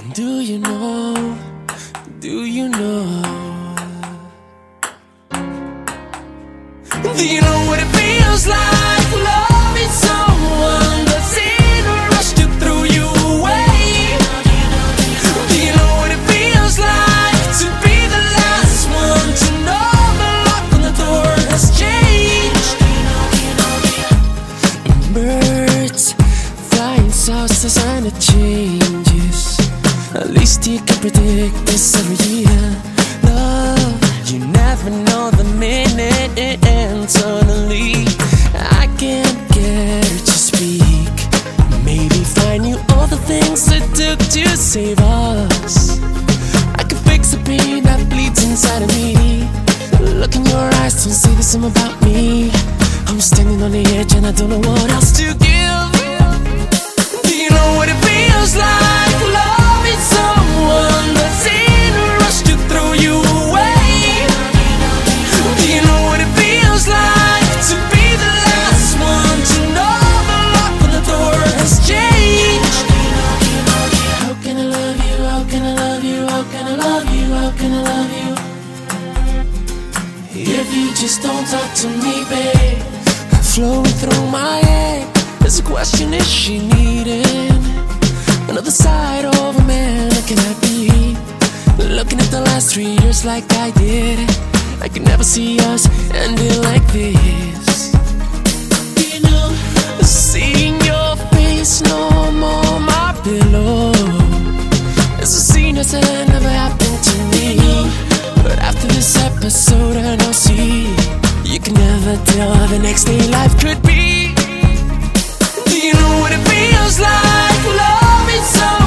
Do you know? Do you know? Do you know what it feels like loving someone that's in a rush to throw you away? Do you know what it feels like to be the last one to know the lock on the door has changed? Birds flying south as and it changes. At least you can predict this every year. Love, you never know the minute it ends. Suddenly, I can't get her to speak. Maybe find you all the things it took to save us. I could fix the pain that bleeds inside of me. Look in your eyes, don't say the same about me. I'm standing on the edge and I don't know what else to give. Do you know what it feels like loving someone that's in a rush to throw you away? Do you know what it feels like to be the last one to know the lock on the door has changed? How can I love you? How can I love you? How can I love you? How can I love you? If you just don't talk to me, babe. Flowing through my head is a question: is she needing another side of a man? Can I be looking at the last 3 years like I did? I could never see us ending like this. You know, seeing your face no more my pillow. It's a scene that never happened to me. But after this episode I know, see, you can never tell how the next day life could be. Do you know what it feels like loving someone?